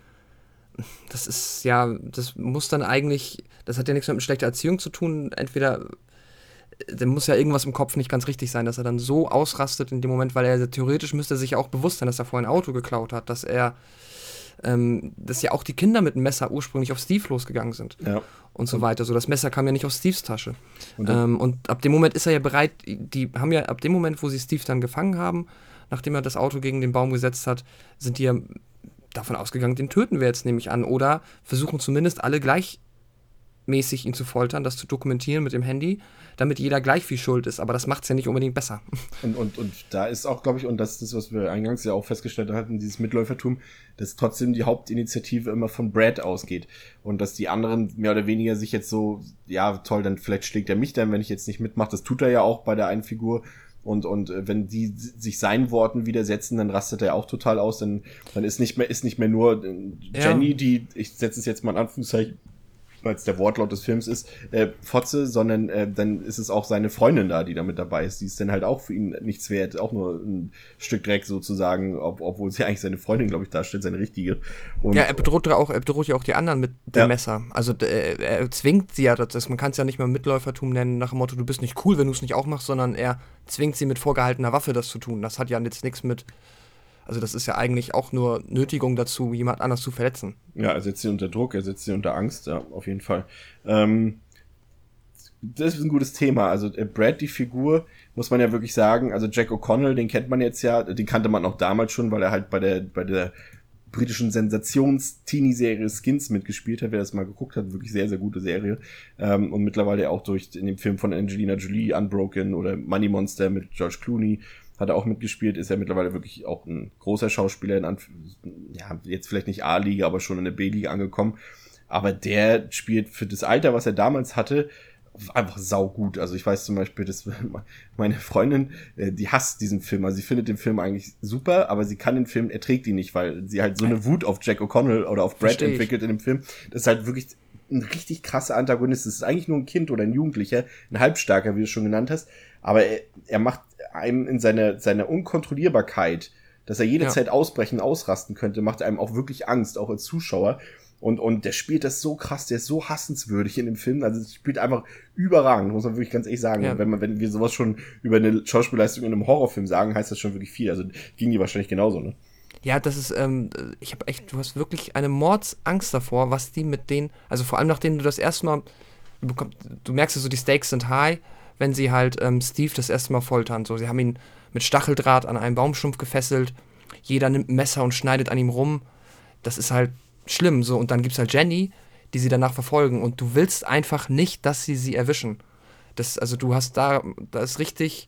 das ist ja, das muss dann eigentlich, das hat ja nichts mit schlechter Erziehung zu tun. Entweder, der muss ja irgendwas im Kopf nicht ganz richtig sein, dass er dann so ausrastet in dem Moment, weil er theoretisch müsste sich ja auch bewusst sein, dass er vorhin ein Auto geklaut hat, dass er Ähm, dass ja auch die Kinder mit dem Messer ursprünglich auf Steve losgegangen sind ja. und so weiter. So, das Messer kam ja nicht aus Steves Tasche. Und, ähm, und ab dem Moment ist er ja bereit, die haben ja ab dem Moment, wo sie Steve dann gefangen haben, nachdem er das Auto gegen den Baum gesetzt hat, sind die ja davon ausgegangen, den töten wir jetzt, nehme ich an. Oder versuchen zumindest alle gleichmäßig ihn zu foltern, das zu dokumentieren mit dem Handy, damit jeder gleich viel schuld ist. Aber das macht es ja nicht unbedingt besser. Und, und, und da ist auch, glaube ich, und das ist das, was wir eingangs ja auch festgestellt hatten, dieses Mitläufertum, dass trotzdem die Hauptinitiative immer von Brad ausgeht. Und dass die anderen mehr oder weniger sich jetzt so, ja, toll, dann vielleicht schlägt er mich dann, wenn ich jetzt nicht mitmache. Das tut er ja auch bei der einen Figur. Und, und wenn die sich seinen Worten widersetzen, dann rastet er auch total aus. Dann, dann ist nicht mehr, ist nicht mehr nur Jenny, ja. die, ich setze es jetzt mal in Anführungszeichen, weil es der Wortlaut des Films ist, äh, Fotze, sondern äh, dann ist es auch seine Freundin da, die da mit dabei ist. Die ist dann halt auch für ihn nichts wert, auch nur ein Stück Dreck sozusagen, ob, obwohl sie eigentlich seine Freundin, glaube ich, darstellt, seine richtige. Und ja, er bedroht, auch, er bedroht ja auch die anderen mit dem ja. Messer. Also äh, er zwingt sie ja, das, man kann es ja nicht mehr Mitläufertum nennen, nach dem Motto, du bist nicht cool, wenn du es nicht auch machst, sondern er zwingt sie mit vorgehaltener Waffe, das zu tun. Das hat ja jetzt nichts mit... Also das ist ja eigentlich auch nur Nötigung dazu, jemand anders zu verletzen. Ja, er setzt sie unter Druck, er setzt sie unter Angst, ja, auf jeden Fall. Ähm, das ist ein gutes Thema. Also äh, Brad, die Figur, muss man ja wirklich sagen, also Jack O'Connell, den kennt man jetzt ja, den kannte man auch damals schon, weil er halt bei der bei der britischen Sensations-Teenie-Serie Skins mitgespielt hat. Wer das mal geguckt hat, wirklich sehr, sehr gute Serie. Ähm, und mittlerweile auch durch in dem Film von Angelina Jolie, Unbroken oder Money Monster mit George Clooney, hat er auch mitgespielt, ist ja mittlerweile wirklich auch ein großer Schauspieler, in Anf- ja, jetzt vielleicht nicht A-Liga, aber schon in der B-Liga angekommen. Aber der spielt für das Alter, was er damals hatte, einfach saugut. Also ich weiß zum Beispiel, dass meine Freundin, die hasst diesen Film. Also sie findet den Film eigentlich super, aber sie kann den Film, erträgt ihn nicht, weil sie halt so eine Wut auf Jack O'Connell oder auf Brad Versteh entwickelt ich. in dem Film. Das ist halt wirklich ein richtig krasser Antagonist. Das ist eigentlich nur ein Kind oder ein Jugendlicher, ein Halbstarker, wie du es schon genannt hast. Aber er, er macht einem in seiner seiner Unkontrollierbarkeit, dass er jederzeit ja. ausbrechen, ausrasten könnte, macht einem auch wirklich Angst, auch als Zuschauer. Und und der spielt das so krass, der ist so hassenswürdig in dem Film. Also es spielt einfach überragend, muss man wirklich ganz ehrlich sagen. Ja. Wenn man wenn wir sowas schon über eine Schauspielleistung in einem Horrorfilm sagen, heißt das schon wirklich viel. Also ging die wahrscheinlich genauso, ne? Ja, das ist, ähm, ich habe echt, du hast wirklich eine Mordsangst davor, was die mit denen, also vor allem nachdem du das erste Mal, du, bekommst, du merkst ja so, die Stakes sind high, wenn sie halt ähm, Steve das erste Mal foltern. So, sie haben ihn mit Stacheldraht an einen Baumstumpf gefesselt, jeder nimmt ein Messer und schneidet an ihm rum. Das ist halt schlimm. So, und dann gibt's halt Jenny, die sie danach verfolgen. Und du willst einfach nicht, dass sie sie erwischen. Das, also du hast da, da ist richtig,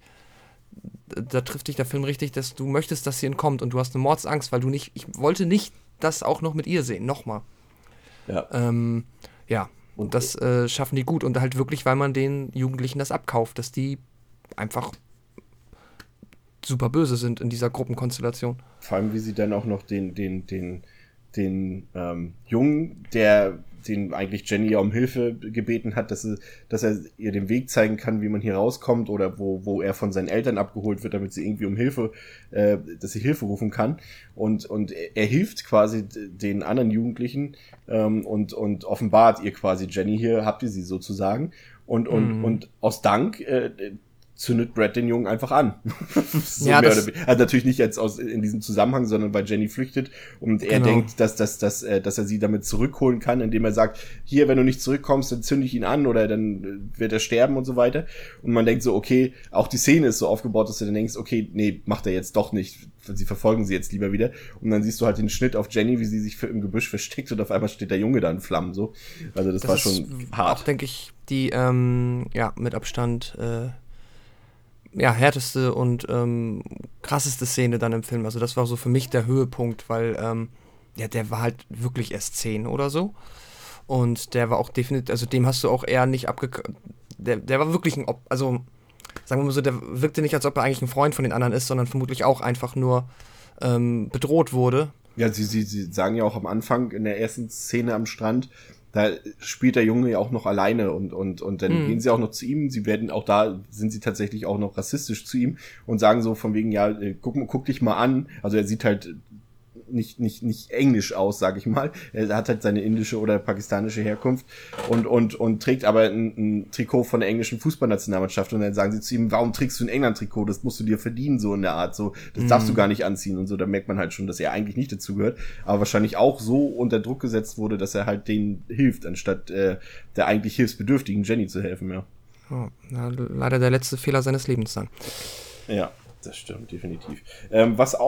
da trifft dich der Film richtig, dass du möchtest, dass sie entkommt. Und du hast eine Mordsangst, weil du nicht, ich wollte nicht das auch noch mit ihr sehen. Nochmal. Ja. Ähm, ja. Und das äh, schaffen die gut. Und halt wirklich, weil man den Jugendlichen das abkauft, dass die einfach super böse sind in dieser Gruppenkonstellation. Vor allem, wie sie dann auch noch den, den, den, den ähm, Jungen, der den eigentlich Jenny ja um Hilfe gebeten hat, dass, sie, dass er ihr den Weg zeigen kann, wie man hier rauskommt oder wo, wo er von seinen Eltern abgeholt wird, damit sie irgendwie um Hilfe, äh, dass sie Hilfe rufen kann. Und, und er, er hilft quasi den anderen Jugendlichen ähm, und, und offenbart ihr quasi, Jenny, hier habt ihr sie sozusagen. Und, und, mhm. und aus Dank äh, zündet Brad den Jungen einfach an. so ja, mehr das oder also natürlich nicht jetzt aus in diesem Zusammenhang, sondern weil Jenny flüchtet und er genau. denkt, dass, dass, dass, äh, dass er sie damit zurückholen kann, indem er sagt, hier, wenn du nicht zurückkommst, dann zünde ich ihn an oder dann wird er sterben und so weiter. Und man denkt so, okay, auch die Szene ist so aufgebaut, dass du dann denkst, okay, nee, macht er jetzt doch nicht. Sie verfolgen sie jetzt lieber wieder. Und dann siehst du halt den Schnitt auf Jenny, wie sie sich für, im Gebüsch versteckt und auf einmal steht der Junge da in Flammen. So. Also das, das war schon hart. Auch, denke ich, die, ähm, ja, mit Abstand, äh, ja, härteste und ähm, krasseste Szene dann im Film. Also das war so für mich der Höhepunkt, weil ähm, ja, der war halt wirklich erst zehn oder so. Und der war auch definitiv, also dem hast du auch eher nicht abge... Der, der war wirklich ein... Op- also, sagen wir mal so, der wirkte nicht, als ob er eigentlich ein Freund von den anderen ist, sondern vermutlich auch einfach nur ähm, bedroht wurde. Ja, sie, sie, sie sagen ja auch am Anfang in der ersten Szene am Strand, da spielt der Junge ja auch noch alleine und und und dann mhm. gehen sie auch noch zu ihm. Sie werden auch da, sind sie tatsächlich auch noch rassistisch zu ihm und sagen so von wegen, ja, guck, guck dich mal an. Also er sieht halt nicht nicht nicht englisch aus, sag ich mal. Er hat halt seine indische oder pakistanische Herkunft und und und trägt aber ein, ein Trikot von der englischen Fußballnationalmannschaft und dann sagen sie zu ihm, warum trägst du ein England-Trikot? Das musst du dir verdienen, so in der Art, so das mhm. darfst du gar nicht anziehen und so. Da merkt man halt schon, dass er eigentlich nicht dazugehört, aber wahrscheinlich auch so unter Druck gesetzt wurde, dass er halt denen hilft, anstatt äh, der eigentlich hilfsbedürftigen Jenny zu helfen, ja. Oh, na, leider der letzte Fehler seines Lebens dann. Ja, das stimmt, definitiv. Ähm, was auch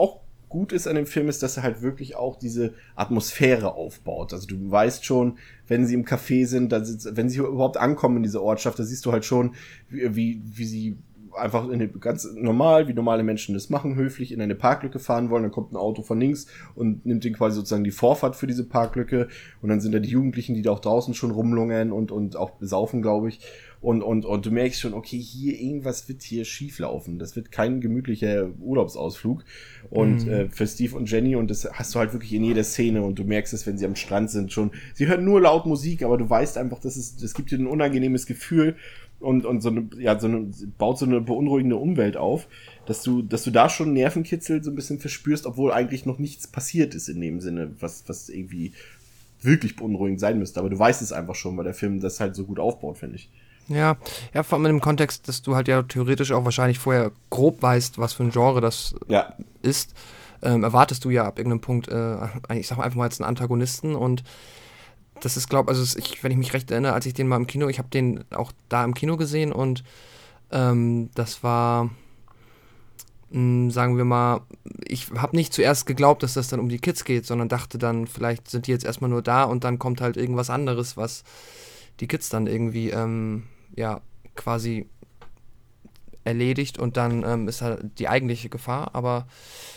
gut ist an dem Film, ist, dass er halt wirklich auch diese Atmosphäre aufbaut. Also du weißt schon, wenn sie im Café sind, dann sind, wenn sie überhaupt ankommen in diese Ortschaft, da siehst du halt schon, wie, wie, wie sie einfach in eine, ganz normal, wie normale Menschen das machen, höflich in eine Parklücke fahren wollen, dann kommt ein Auto von links und nimmt den quasi sozusagen die Vorfahrt für diese Parklücke und dann sind da die Jugendlichen, die da auch draußen schon rumlungern und, und auch besaufen, glaube ich. Und, und, und du merkst schon, okay, hier irgendwas wird hier schief laufen. Das wird kein gemütlicher Urlaubsausflug. Und mhm. äh, für Steve und Jenny, und das hast du halt wirklich in jeder Szene und du merkst es, wenn sie am Strand sind schon. Sie hören nur laut Musik, aber du weißt einfach, das ist, das gibt dir ein unangenehmes Gefühl und, und so eine, ja, so eine, baut so eine beunruhigende Umwelt auf, dass du, dass du da schon Nervenkitzel so ein bisschen verspürst, obwohl eigentlich noch nichts passiert ist in dem Sinne, was, was irgendwie wirklich beunruhigend sein müsste. Aber du weißt es einfach schon, weil der Film das halt so gut aufbaut, finde ich. Ja, ja, vor allem in dem Kontext, dass du halt ja theoretisch auch wahrscheinlich vorher grob weißt, was für ein Genre das ja. ist, ähm, erwartest du ja ab irgendeinem Punkt, äh, ich sag mal einfach mal jetzt einen Antagonisten und das ist, glaube also ich, wenn ich mich recht erinnere, als ich den mal im Kino, ich habe den auch da im Kino gesehen und ähm, das war, mh, sagen wir mal, ich habe nicht zuerst geglaubt, dass das dann um die Kids geht, sondern dachte dann, vielleicht sind die jetzt erstmal nur da und dann kommt halt irgendwas anderes, was die Kids dann irgendwie ähm, ja, quasi erledigt und dann ähm, ist halt die eigentliche Gefahr, aber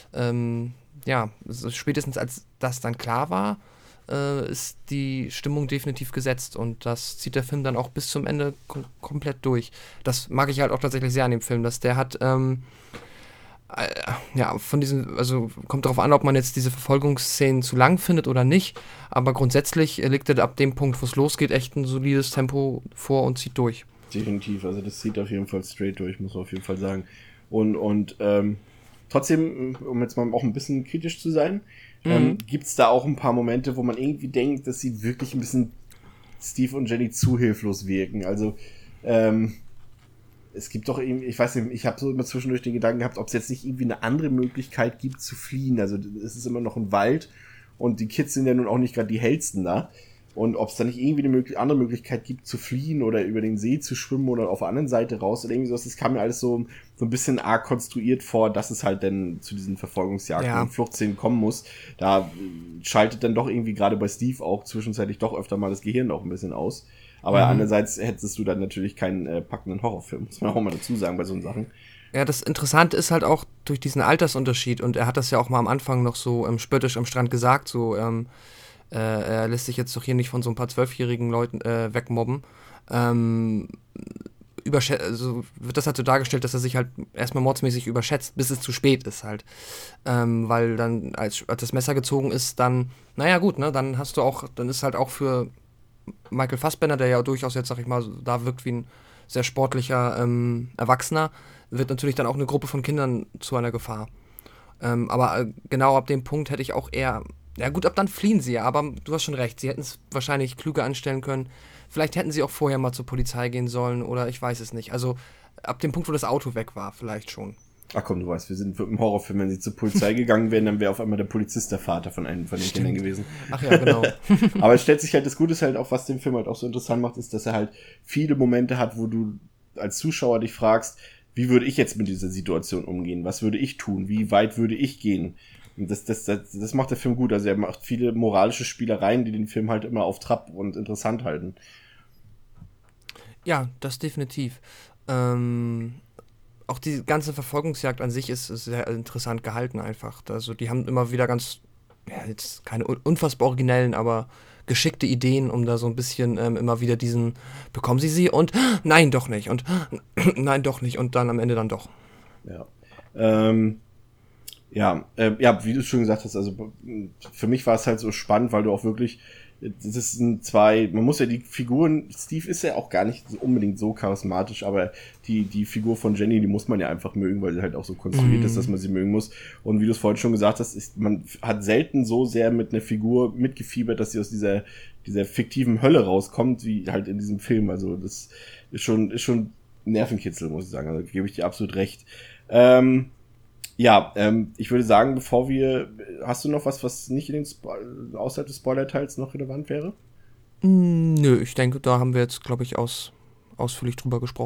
ähm, ja, so spätestens als das dann klar war, äh, ist die Stimmung definitiv gesetzt und das zieht der Film dann auch bis zum Ende kom- komplett durch. Das mag ich halt auch tatsächlich sehr an dem Film, dass der hat ähm, äh, ja, von diesen, also kommt darauf an, ob man jetzt diese Verfolgungsszenen zu lang findet oder nicht, aber grundsätzlich legt er ab dem Punkt, wo es losgeht, echt ein solides Tempo vor und zieht durch. Definitiv, also das zieht auf jeden Fall straight durch, muss man auf jeden Fall sagen. Und, und ähm, trotzdem, um jetzt mal auch ein bisschen kritisch zu sein, mhm. ähm, gibt es da auch ein paar Momente, wo man irgendwie denkt, dass sie wirklich ein bisschen Steve und Jenny zu hilflos wirken. Also, ähm, es gibt doch irgendwie, ich weiß nicht, ich habe so immer zwischendurch den Gedanken gehabt, ob es jetzt nicht irgendwie eine andere Möglichkeit gibt zu fliehen. Also es ist immer noch ein Wald und die Kids sind ja nun auch nicht gerade die hellsten da. Und ob es da nicht irgendwie eine möglich- andere Möglichkeit gibt zu fliehen oder über den See zu schwimmen oder auf der anderen Seite raus oder irgendwie sowas, das kam mir alles so, so ein bisschen arg konstruiert vor, dass es halt dann zu diesen Verfolgungsjagden ja. und Fluchtszenen kommen muss. Da schaltet dann doch irgendwie gerade bei Steve auch zwischenzeitlich doch öfter mal das Gehirn auch ein bisschen aus. Aber mhm. andererseits hättest du dann natürlich keinen äh, packenden Horrorfilm, muss man auch mal dazu sagen bei so Sachen. Ja, das Interessante ist halt auch durch diesen Altersunterschied und er hat das ja auch mal am Anfang noch so ähm, spöttisch am Strand gesagt, so ähm, äh, er lässt sich jetzt doch hier nicht von so ein paar zwölfjährigen Leuten äh, wegmobben. Ähm, überschä- also wird das halt so dargestellt, dass er sich halt erstmal mordsmäßig überschätzt, bis es zu spät ist halt. Ähm, weil dann, als, als das Messer gezogen ist, dann, naja gut, ne, dann hast du auch, dann ist halt auch für Michael Fassbender, der ja durchaus jetzt, sag ich mal, da wirkt wie ein sehr sportlicher ähm, Erwachsener, wird natürlich dann auch eine Gruppe von Kindern zu einer Gefahr. Ähm, aber äh, genau ab dem Punkt hätte ich auch eher, ja gut, ab dann fliehen sie ja, aber du hast schon recht, sie hätten es wahrscheinlich klüger anstellen können. Vielleicht hätten sie auch vorher mal zur Polizei gehen sollen oder ich weiß es nicht. Also ab dem Punkt, wo das Auto weg war, vielleicht schon. Ach komm, du weißt, wir sind im Horrorfilm, wenn sie zur Polizei gegangen wären, dann wäre auf einmal der Polizist der Vater von einem von den Stimmt. Kindern gewesen. Ach ja, genau. Aber es stellt sich halt, das Gute ist halt auch, was den Film halt auch so interessant macht, ist, dass er halt viele Momente hat, wo du als Zuschauer dich fragst, wie würde ich jetzt mit dieser Situation umgehen? Was würde ich tun? Wie weit würde ich gehen? Und das, das, das, das macht der Film gut. Also er macht viele moralische Spielereien, die den Film halt immer auf Trab und interessant halten. Ja, das definitiv. Ähm, auch die ganze Verfolgungsjagd an sich ist, ist sehr interessant gehalten einfach. Also die haben immer wieder ganz, ja, jetzt keine unfassbar originellen, aber geschickte Ideen, um da so ein bisschen ähm, immer wieder diesen, bekommen sie sie und nein, doch nicht und nein, doch nicht und dann am Ende dann doch. Ja, ähm, ja, äh, ja, wie du schon gesagt hast, also für mich war es halt so spannend, weil du auch wirklich, das sind zwei, man muss ja die Figuren, Steve ist ja auch gar nicht unbedingt so charismatisch, aber die die Figur von Jenny, die muss man ja einfach mögen, weil sie halt auch so konstruiert mm. ist, dass man sie mögen muss. Und wie du es vorhin schon gesagt hast, ist, man hat selten so sehr mit einer Figur mitgefiebert, dass sie aus dieser dieser fiktiven Hölle rauskommt, wie halt in diesem Film. Also das ist schon ist schon Nervenkitzel, muss ich sagen. Also gebe ich dir absolut recht. Ähm, Ja, ähm, ich würde sagen, bevor wir, hast du noch was, was nicht in den Spo- außerhalb des Spoiler-Teils noch relevant wäre? Mm, nö, ich denke, da haben wir jetzt, glaube ich, aus, ausführlich drüber gesprochen.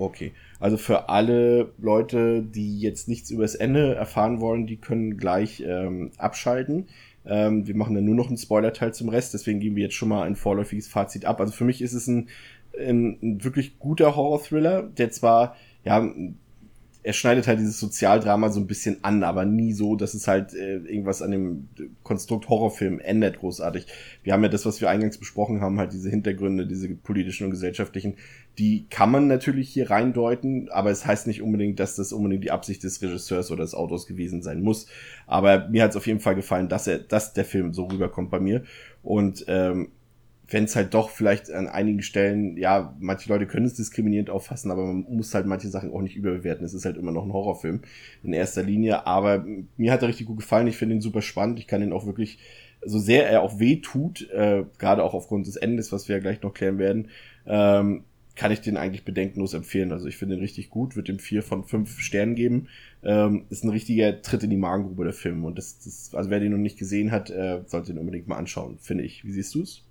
Okay, also für alle Leute, die jetzt nichts über das Ende erfahren wollen, die können gleich ähm, abschalten. Ähm, wir machen dann nur noch einen Spoiler-Teil zum Rest, deswegen geben wir jetzt schon mal ein vorläufiges Fazit ab. Also für mich ist es ein, ein, ein wirklich guter Horror-Thriller, der zwar, ja, er schneidet halt dieses Sozialdrama so ein bisschen an, aber nie so, dass es halt äh, irgendwas an dem Konstrukt Horrorfilm ändert großartig. Wir haben ja das, was wir eingangs besprochen haben, halt diese Hintergründe, diese politischen und gesellschaftlichen, die kann man natürlich hier reindeuten, aber es heißt nicht unbedingt, dass das unbedingt die Absicht des Regisseurs oder des Autors gewesen sein muss. Aber mir hat es auf jeden Fall gefallen, dass er, dass der Film so rüberkommt bei mir. Und ähm, wenn es halt doch vielleicht an einigen Stellen, ja, manche Leute können es diskriminierend auffassen, aber man muss halt manche Sachen auch nicht überbewerten. Es ist halt immer noch ein Horrorfilm in erster Linie, aber mir hat er richtig gut gefallen. Ich finde ihn super spannend. Ich kann ihn auch wirklich, so sehr er auch weh tut, äh, gerade auch aufgrund des Endes, was wir ja gleich noch klären werden, ähm, kann ich den eigentlich bedenkenlos empfehlen. Also ich finde ihn richtig gut, würde ihm vier von fünf Sternen geben. Ähm, ist ein richtiger Tritt in die Magengrube, der Film. Und das, das also wer den noch nicht gesehen hat, äh, sollte ihn unbedingt mal anschauen, finde ich. Wie siehst du es?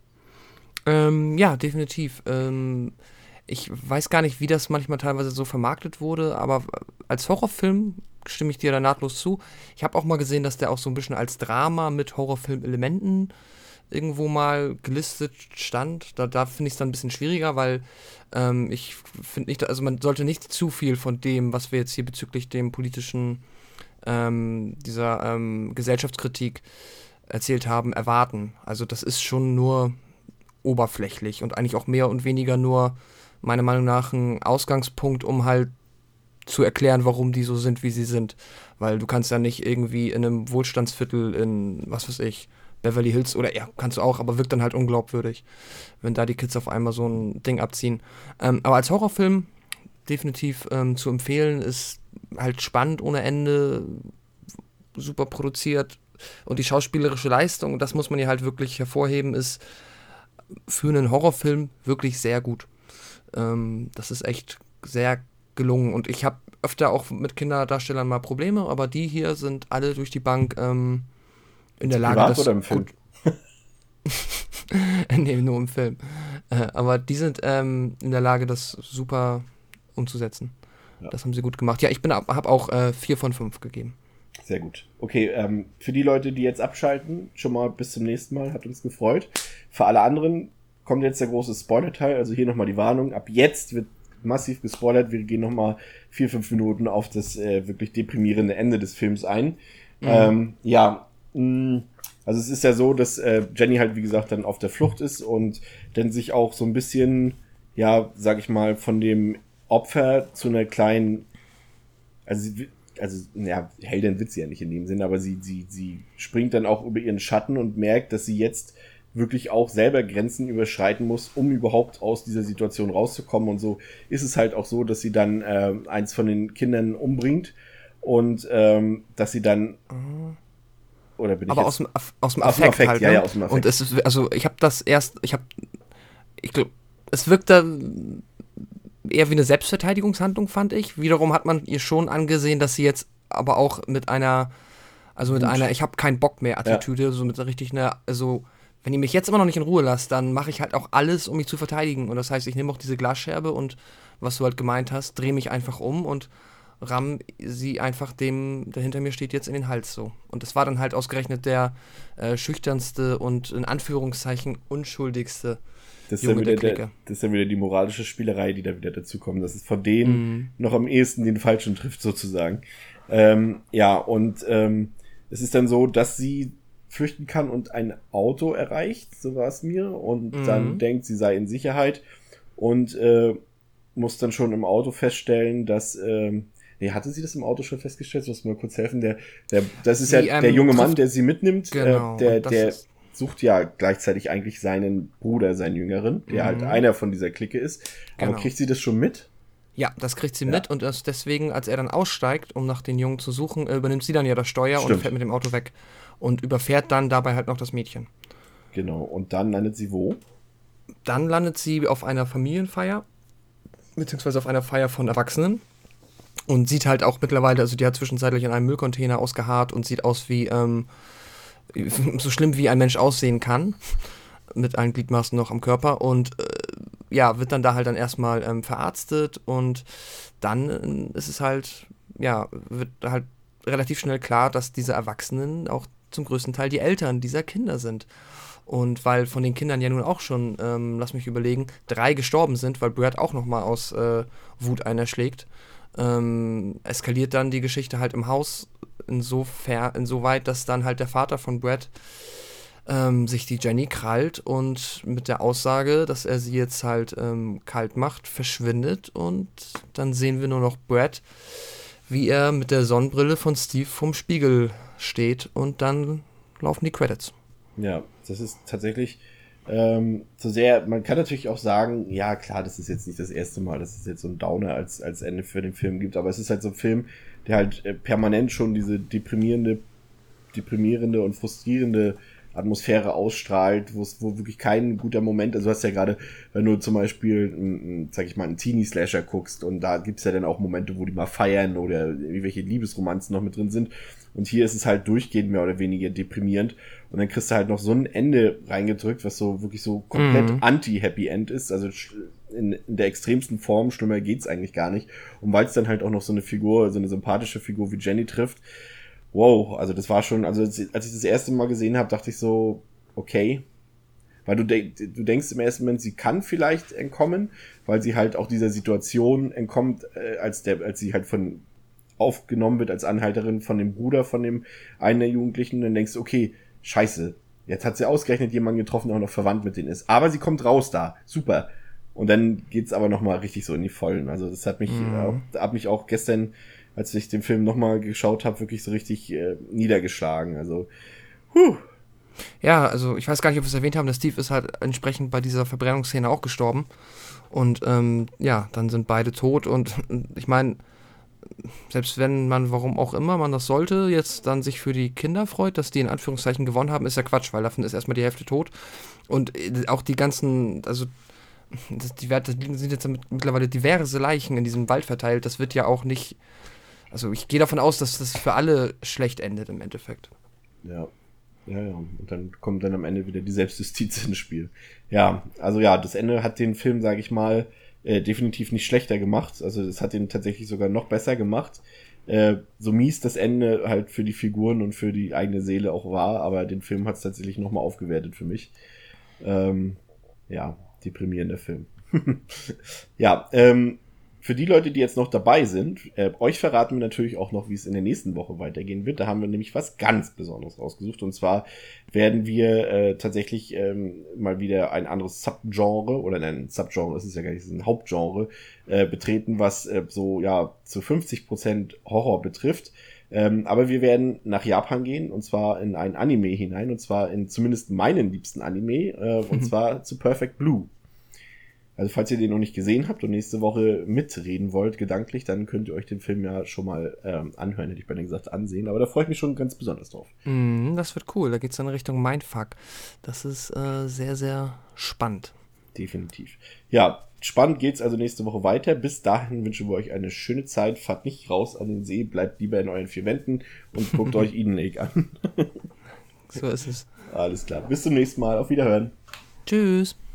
Ähm, ja, definitiv. Ähm, ich weiß gar nicht, wie das manchmal teilweise so vermarktet wurde, aber als Horrorfilm stimme ich dir da nahtlos zu. Ich habe auch mal gesehen, dass der auch so ein bisschen als Drama mit Horrorfilm-Elementen irgendwo mal gelistet stand. Da, da finde ich es dann ein bisschen schwieriger, weil ähm, ich finde nicht, also man sollte nicht zu viel von dem, was wir jetzt hier bezüglich dem politischen, ähm, dieser ähm, Gesellschaftskritik erzählt haben, erwarten. Also das ist schon nur oberflächlich und eigentlich auch mehr und weniger nur, meiner Meinung nach, ein Ausgangspunkt, um halt zu erklären, warum die so sind, wie sie sind. Weil du kannst ja nicht irgendwie in einem Wohlstandsviertel in, was weiß ich, Beverly Hills, oder ja, kannst du auch, aber wirkt dann halt unglaubwürdig, wenn da die Kids auf einmal so ein Ding abziehen. Ähm, aber als Horrorfilm definitiv ähm, zu empfehlen, ist halt spannend ohne Ende, super produziert und die schauspielerische Leistung, das muss man ja halt wirklich hervorheben, ist für einen Horrorfilm wirklich sehr gut. Ähm, das ist echt sehr gelungen. Und ich habe öfter auch mit Kinderdarstellern mal Probleme, aber die hier sind alle durch die Bank ähm, in der Lage, Privat das oder im Film? nee, nur im Film. Äh, aber die sind ähm, in der Lage, das super umzusetzen. Ja. Das haben sie gut gemacht. Ja, ich bin habe auch äh, vier von fünf gegeben. Sehr gut. Okay, ähm, für die Leute, die jetzt abschalten, schon mal bis zum nächsten Mal, hat uns gefreut. Für alle anderen kommt jetzt der große Spoiler-Teil, also hier nochmal die Warnung. Ab jetzt wird massiv gespoilert. Wir gehen nochmal vier, fünf Minuten auf das äh, wirklich deprimierende Ende des Films ein. Mhm. Ähm, ja, mh, also es ist ja so, dass äh, Jenny halt, wie gesagt, dann auf der Flucht ist und dann sich auch so ein bisschen, ja, sag ich mal, von dem Opfer zu einer kleinen, also sie also, ja, Heldin wird sie ja nicht in dem Sinne, aber sie, sie, sie springt dann auch über ihren Schatten und merkt, dass sie jetzt wirklich auch selber Grenzen überschreiten muss, um überhaupt aus dieser Situation rauszukommen. Und so ist es halt auch so, dass sie dann äh, eins von den Kindern umbringt und ähm, dass sie dann oder bin ich aber jetzt, aus dem, aus dem aus Affekt, Affekt halt, ja, ne? ja, aus dem Affekt. Und es ist, also ich habe das erst, ich habe, ich glaube, es wirkt dann eher wie eine Selbstverteidigungshandlung, fand ich. Wiederum hat man ihr schon angesehen, dass sie jetzt aber auch mit einer, also mit Gut. einer, ich habe keinen Bock mehr Attitüde, ja. so mit richtig einer, also wenn ihr mich jetzt immer noch nicht in Ruhe lasst, dann mache ich halt auch alles, um mich zu verteidigen. Und das heißt, ich nehme auch diese Glasscherbe und, was du halt gemeint hast, drehe mich einfach um und ramm sie einfach dem, der hinter mir steht, jetzt in den Hals so. Und das war dann halt ausgerechnet der äh, schüchternste und in Anführungszeichen unschuldigste Das ist, ja wieder der, das ist ja wieder die moralische Spielerei, die da wieder dazukommt. Das ist von denen mm. noch am ehesten den Falschen trifft, sozusagen. Ähm, ja, und ähm, es ist dann so, dass sie flüchten kann und ein Auto erreicht, so war es mir, und mm. dann denkt, sie sei in Sicherheit und äh, muss dann schon im Auto feststellen, dass ähm, nee, hatte sie das im Auto schon festgestellt? Du musst mir mal kurz helfen. Der, der, das ist sie, ja der ähm, junge Mann, der sie mitnimmt. Genau, äh, der, der sucht ja gleichzeitig eigentlich seinen Bruder, seinen Jüngeren, der mhm. halt einer von dieser Clique ist. Genau. Aber kriegt sie das schon mit? Ja, das kriegt sie ja. mit und das deswegen, als er dann aussteigt, um nach den Jungen zu suchen, äh, übernimmt sie dann ja das Steuer Stimmt. und fährt mit dem Auto weg und überfährt dann dabei halt noch das Mädchen. Genau, und dann landet sie wo? Dann landet sie auf einer Familienfeier, beziehungsweise auf einer Feier von Erwachsenen und sieht halt auch mittlerweile, also die hat zwischenzeitlich in einem Müllcontainer ausgeharrt und sieht aus wie, ähm, so schlimm wie ein Mensch aussehen kann, mit allen Gliedmaßen noch am Körper und äh, ja, wird dann da halt dann erstmal ähm, verarztet und dann äh, ist es halt, ja, wird halt relativ schnell klar, dass diese Erwachsenen auch zum größten Teil die Eltern dieser Kinder sind. Und weil von den Kindern ja nun auch schon, ähm, lass mich überlegen, drei gestorben sind, weil Brad auch nochmal aus äh, Wut einen erschlägt, ähm, eskaliert dann die Geschichte halt im Haus insofern, insoweit, dass dann halt der Vater von Brad ähm, sich die Jenny krallt und mit der Aussage, dass er sie jetzt halt ähm, kalt macht, verschwindet und dann sehen wir nur noch Brad, wie er mit der Sonnenbrille von Steve vom Spiegel steht und dann laufen die Credits. Ja, das ist tatsächlich ähm, so sehr, man kann natürlich auch sagen, ja klar, das ist jetzt nicht das erste Mal, dass es jetzt so ein Downer als, als Ende für den Film gibt, aber es ist halt so ein Film, der halt äh, permanent schon diese deprimierende, deprimierende und frustrierende Atmosphäre ausstrahlt, wo es, wo wirklich kein guter Moment, also du hast ja gerade, wenn du zum Beispiel, m, sag ich mal, einen Teenie-Slasher guckst und da gibt's ja dann auch Momente, wo die mal feiern oder irgendwelche Liebesromanzen noch mit drin sind und hier ist es halt durchgehend mehr oder weniger deprimierend und dann kriegst du halt noch so ein Ende reingedrückt, was so wirklich so komplett Mhm. anti-Happy End ist, also in, in der extremsten Form, schlimmer geht's eigentlich gar nicht und weil es dann halt auch noch so eine Figur, so eine sympathische Figur wie Jenny trifft, wow, also das war schon, also als ich das erste Mal gesehen habe, dachte ich so, okay, weil du, de- du denkst im ersten Moment, sie kann vielleicht entkommen, weil sie halt auch dieser Situation entkommt, äh, als der, als sie halt von aufgenommen wird als Anhalterin von dem Bruder von dem einen der Jugendlichen, und dann denkst du, okay, scheiße, jetzt hat sie ausgerechnet jemanden getroffen, der auch noch verwandt mit denen ist, aber sie kommt raus da, super. Und dann geht's aber nochmal richtig so in die Vollen. Also das hat mich, Mhm. äh, hat mich auch gestern, als ich den Film nochmal geschaut habe, wirklich so richtig äh, niedergeschlagen. Also, huh. Ja, also ich weiß gar nicht, ob wir es erwähnt haben, der Steve ist halt entsprechend bei dieser Verbrennungsszene auch gestorben. Und ähm, ja, dann sind beide tot und ich meine, selbst wenn man, warum auch immer man das sollte, jetzt dann sich für die Kinder freut, dass die in Anführungszeichen gewonnen haben, ist ja Quatsch, weil davon ist erstmal die Hälfte tot. Und äh, auch die ganzen, also das, die Werte sind jetzt mit, mittlerweile diverse Leichen in diesem Wald verteilt. Das wird ja auch nicht, also ich gehe davon aus, dass das für alle schlecht endet im Endeffekt. Ja. Ja, ja. Und dann kommt dann am Ende wieder die Selbstjustiz ins Spiel. Ja, also ja, das Ende hat den Film, sage ich mal, äh, definitiv nicht schlechter gemacht. Also es hat ihn tatsächlich sogar noch besser gemacht. Äh, so mies das Ende halt für die Figuren und für die eigene Seele auch war, aber den Film hat es tatsächlich nochmal aufgewertet für mich. Ähm, ja, deprimierender Film. Ja, ähm, für die Leute, die jetzt noch dabei sind, äh, euch verraten wir natürlich auch noch, wie es in der nächsten Woche weitergehen wird. Da haben wir nämlich was ganz Besonderes rausgesucht. Und zwar werden wir äh, tatsächlich ähm, mal wieder ein anderes Subgenre, oder nein, Subgenre ist es ja gar nicht, es ist ein Hauptgenre, äh, betreten, was äh, so ja zu fünfzig Prozent Horror betrifft. Ähm, aber wir werden nach Japan gehen, und zwar in ein Anime hinein, und zwar in zumindest meinen liebsten Anime, äh, und zwar zu Perfect Blue. Also falls ihr den noch nicht gesehen habt und nächste Woche mitreden wollt, gedanklich, dann könnt ihr euch den Film ja schon mal ähm, anhören, hätte ich bei denen gesagt, ansehen. Aber da freue ich mich schon ganz besonders drauf. Mm, das wird cool, da geht es dann Richtung Mindfuck. Das ist äh, sehr, sehr spannend. Definitiv. Ja, spannend geht's also nächste Woche weiter. Bis dahin wünschen wir euch eine schöne Zeit. Fahrt nicht raus an den See, bleibt lieber in euren vier Wänden und guckt euch Eden Lake an. So ist es. Alles klar. Bis zum nächsten Mal. Auf Wiederhören. Tschüss.